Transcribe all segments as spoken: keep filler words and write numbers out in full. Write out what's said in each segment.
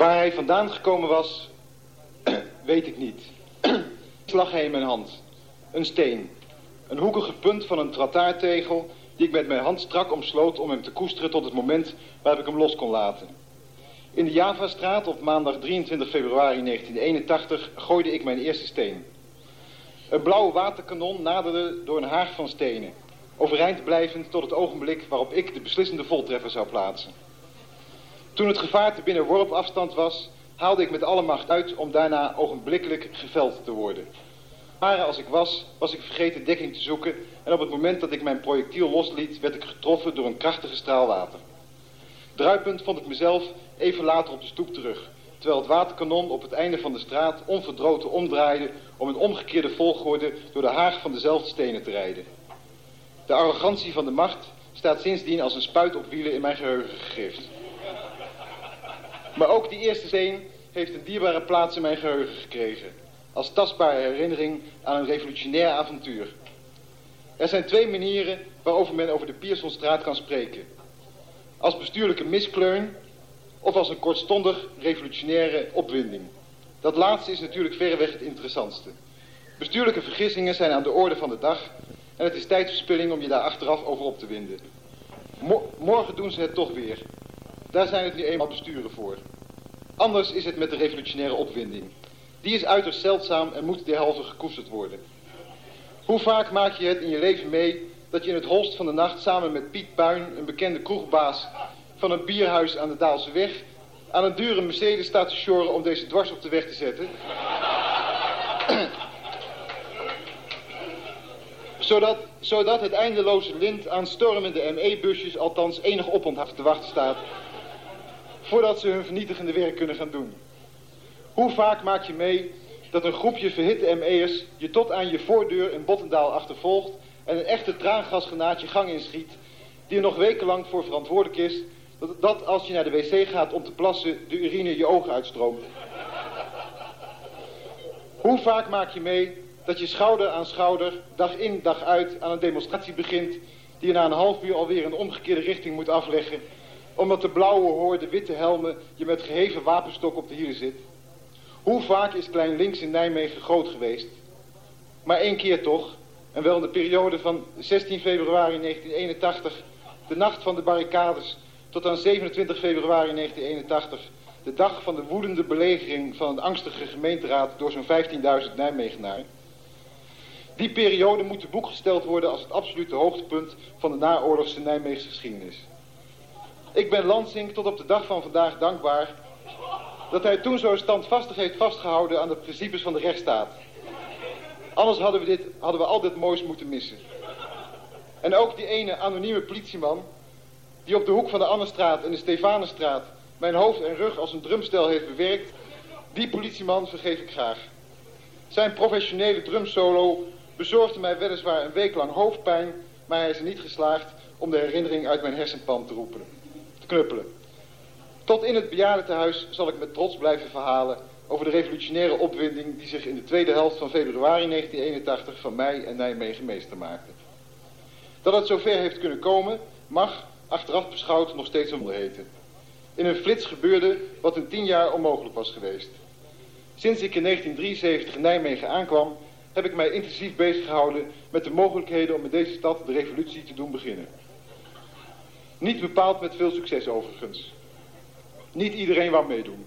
Waar hij vandaan gekomen was, weet ik niet. Lag hij in mijn hand. Een steen. Een hoekige punt van een trataartegel die ik met mijn hand strak omsloot om hem te koesteren tot het moment waarop ik hem los kon laten. In de Javastraat op maandag drieëntwintig februari negentienhonderdeenentachtig gooide ik mijn eerste steen. Een blauwe waterkanon naderde door een haag van stenen, overeind blijvend tot het ogenblik waarop ik de beslissende voltreffer zou plaatsen. Toen het gevaarte binnen worpafstand was, haalde ik met alle macht uit om daarna ogenblikkelijk geveld te worden. Maar als ik was, was ik vergeten dekking te zoeken en op het moment dat ik mijn projectiel losliet, werd ik getroffen door een krachtige straal water. Druipend vond ik mezelf even later op de stoep terug, terwijl het waterkanon op het einde van de straat onverdroten omdraaide om een omgekeerde volgorde door de haag van dezelfde stenen te rijden. De arrogantie van de macht staat sindsdien als een spuit op wielen in mijn geheugen gegrift. Maar ook die eerste steen heeft een dierbare plaats in mijn geheugen gekregen, als tastbare herinnering aan een revolutionair avontuur. Er zijn twee manieren waarover men over de Piersonstraat kan spreken. Als bestuurlijke miskleun of als een kortstondig revolutionaire opwinding. Dat laatste is natuurlijk verreweg het interessantste. Bestuurlijke vergissingen zijn aan de orde van de dag en het is tijdverspilling om je daar achteraf over op te winden. Mo- morgen doen ze het toch weer. Daar zijn het nu eenmaal besturen voor. Anders is het met de revolutionaire opwinding. Die is uiterst zeldzaam en moet derhalve gekoesterd worden. Hoe vaak maak je het in je leven mee dat je in het holst van de nacht samen met Piet Puin, een bekende kroegbaas van een bierhuis aan de Daalse weg, aan een dure Mercedes staat te sjoren om deze dwars op de weg te zetten. zodat, zodat het eindeloze lint aan stormende M E-busjes althans enig oponthoud te wachten staat, voordat ze hun vernietigende werk kunnen gaan doen. Hoe vaak maak je mee dat een groepje verhitte M E'ers je tot aan je voordeur in Bottendaal achtervolgt en een echte traangasgranaat je gang inschiet, die er nog wekenlang voor verantwoordelijk is dat, dat als je naar de wc gaat om te plassen, de urine je ogen uitstroomt. Hoe vaak maak je mee dat je schouder aan schouder, dag in dag uit, aan een demonstratie begint, die je na een half uur alweer een omgekeerde richting moet afleggen, omdat de blauwe hoorde witte helmen je met geheven wapenstok op de hielen zit? Hoe vaak is Klein Links in Nijmegen groot geweest? Maar één keer toch, en wel in de periode van zestien februari negentienhonderdeenentachtig, de nacht van de barricades, tot aan zevenentwintig februari negentienhonderdeenentachtig, de dag van de woedende belegering van een angstige gemeenteraad door zo'n vijftienduizend Nijmegenaren. Die periode moet te boek gesteld worden als het absolute hoogtepunt van de naoorlogse Nijmeegse geschiedenis. Ik ben Lansing tot op de dag van vandaag dankbaar dat hij toen zo standvastig heeft vastgehouden aan de principes van de rechtsstaat. Anders hadden we, dit, hadden we al dit moois moeten missen. En ook die ene anonieme politieman die op de hoek van de Annestraat en de Stefanenstraat mijn hoofd en rug als een drumstel heeft bewerkt, die politieman vergeef ik graag. Zijn professionele drumsolo bezorgde mij weliswaar een week lang hoofdpijn, maar hij is er niet geslaagd om de herinnering uit mijn hersenpan te roepen, te knuppelen. Tot in het bejaardentehuis zal ik met trots blijven verhalen over de revolutionaire opwinding die zich in de tweede helft van februari negentienhonderdeenentachtig van mij en Nijmegen meester maakte. Dat het zover heeft kunnen komen, mag, achteraf beschouwd, nog steeds een wonder heten. In een flits gebeurde wat in tien jaar onmogelijk was geweest. Sinds ik in negentien drieënzeventig in Nijmegen aankwam, heb ik mij intensief bezig gehouden met de mogelijkheden om in deze stad de revolutie te doen beginnen. Niet bepaald met veel succes overigens. Niet iedereen wou meedoen.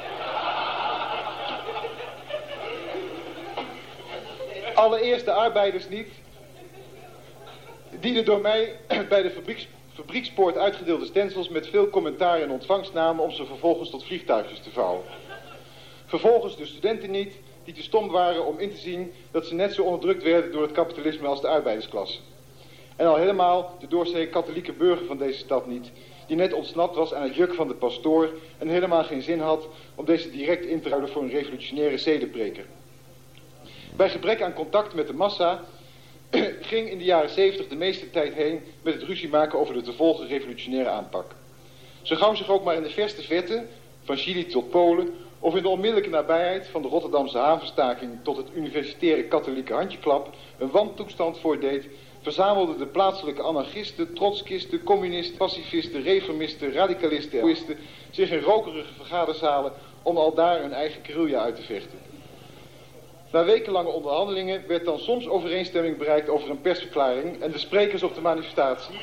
Allereerst de arbeiders niet, die de door mij bij de fabrieks, fabriekspoort uitgedeelde stencils met veel commentaar in ontvangst namen om ze vervolgens tot vliegtuigjes te vouwen. Vervolgens de studenten niet, die te stom waren om in te zien dat ze net zo onderdrukt werden door het kapitalisme als de arbeidersklasse. En al helemaal de doorsnee katholieke burger van deze stad niet, die net ontsnapt was aan het juk van de pastoor en helemaal geen zin had om deze direct in te ruilen voor een revolutionaire zedenpreker. Bij gebrek aan contact met de massa ging in de jaren zeventig de meeste tijd heen met het ruzie maken over de te volgen revolutionaire aanpak. Zo gauw zich ook maar in de verste verte, van Chili tot Polen, of in de onmiddellijke nabijheid van de Rotterdamse havenstaking tot het universitaire katholieke handjeklap, een wantoestand voordeed, verzamelden de plaatselijke anarchisten, trotskisten, communisten, pacifisten, reformisten, radicalisten en egoïsten zich in rokerige vergaderzalen om al daar hun eigen guerrilla uit te vechten. Na wekenlange onderhandelingen werd dan soms overeenstemming bereikt over een persverklaring en de sprekers op de manifestatie.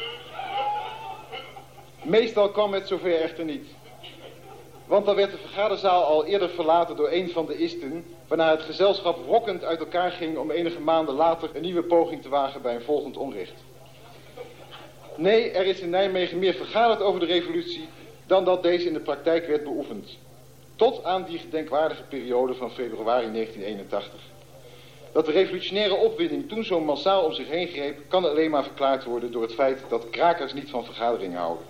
Meestal kwam het zover echter niet. Want dan werd de vergaderzaal al eerder verlaten door een van de isten, waarna het gezelschap wokkend uit elkaar ging om enige maanden later een nieuwe poging te wagen bij een volgend onrecht. Nee, er is in Nijmegen meer vergaderd over de revolutie dan dat deze in de praktijk werd beoefend. Tot aan die gedenkwaardige periode van februari negentien eenentachtig. Dat de revolutionaire opwinding toen zo massaal om zich heen greep, kan alleen maar verklaard worden door het feit dat krakers niet van vergaderingen houden.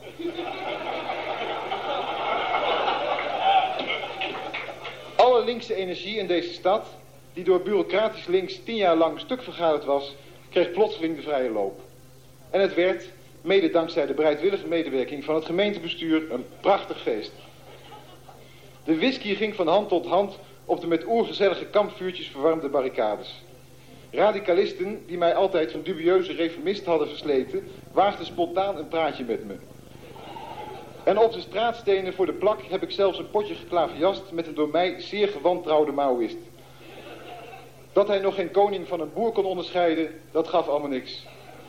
Alle linkse energie in deze stad, die door bureaucratisch links tien jaar lang stuk vergaderd was, kreeg plotseling de vrije loop. En het werd, mede dankzij de bereidwillige medewerking van het gemeentebestuur, een prachtig feest. De whisky ging van hand tot hand op de met oergezellige kampvuurtjes verwarmde barricades. Radicalisten, die mij altijd een dubieuze reformist hadden versleten, waagden spontaan een praatje met me. En op de straatstenen voor de plak heb ik zelfs een potje geklaverjast met een door mij zeer gewantrouwde Maoïst. Dat hij nog geen koning van een boer kon onderscheiden, dat gaf allemaal niks.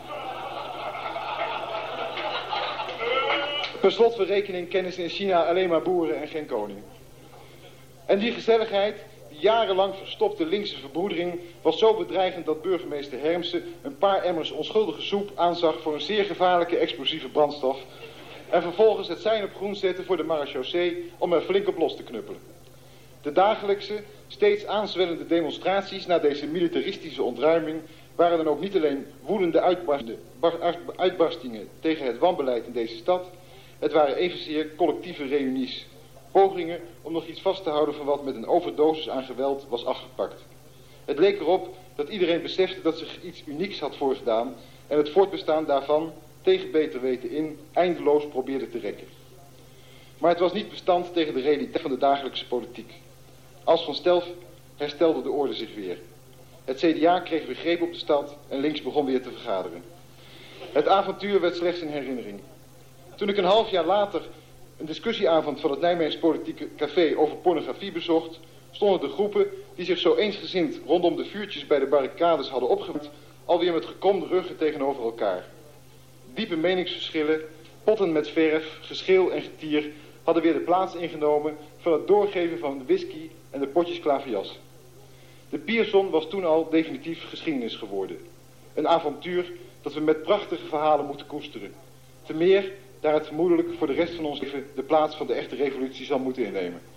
Per slot van rekening kennen ze in China alleen maar boeren en geen koning. En die gezelligheid, die jarenlang verstopte linkse verbroedering, was zo bedreigend dat burgemeester Hermsen een paar emmers onschuldige soep aanzag voor een zeer gevaarlijke explosieve brandstof en vervolgens het sein op groen zette voor de marechaussee om er flink op los te knuppelen. De dagelijkse, steeds aanzwellende demonstraties na deze militaristische ontruiming waren dan ook niet alleen woedende uitbarstingen tegen het wanbeleid in deze stad, het waren evenzeer collectieve reunies. Pogingen om nog iets vast te houden van wat met een overdosis aan geweld was afgepakt. Het leek erop dat iedereen besefte dat zich iets unieks had voorgedaan en het voortbestaan daarvan, tegen beter weten in, eindeloos probeerde te rekken. Maar het was niet bestand tegen de realiteit van de dagelijkse politiek. Als vanzelf herstelde de orde zich weer. Het C D A kreeg weer greep op de stad en links begon weer te vergaderen. Het avontuur werd slechts een herinnering. Toen ik een half jaar later een discussieavond van het Nijmeegs Politieke Café over pornografie bezocht, stonden de groepen die zich zo eensgezind rondom de vuurtjes bij de barricades hadden opgewekt, alweer met gekromde ruggen tegenover elkaar. Diepe meningsverschillen, potten met verf, geschil en getier hadden weer de plaats ingenomen van het doorgeven van de whisky en de potjes klaverjas. De Pierson was toen al definitief geschiedenis geworden. Een avontuur dat we met prachtige verhalen moeten koesteren. Te meer daar het vermoedelijk voor de rest van ons leven de plaats van de echte revolutie zal moeten innemen.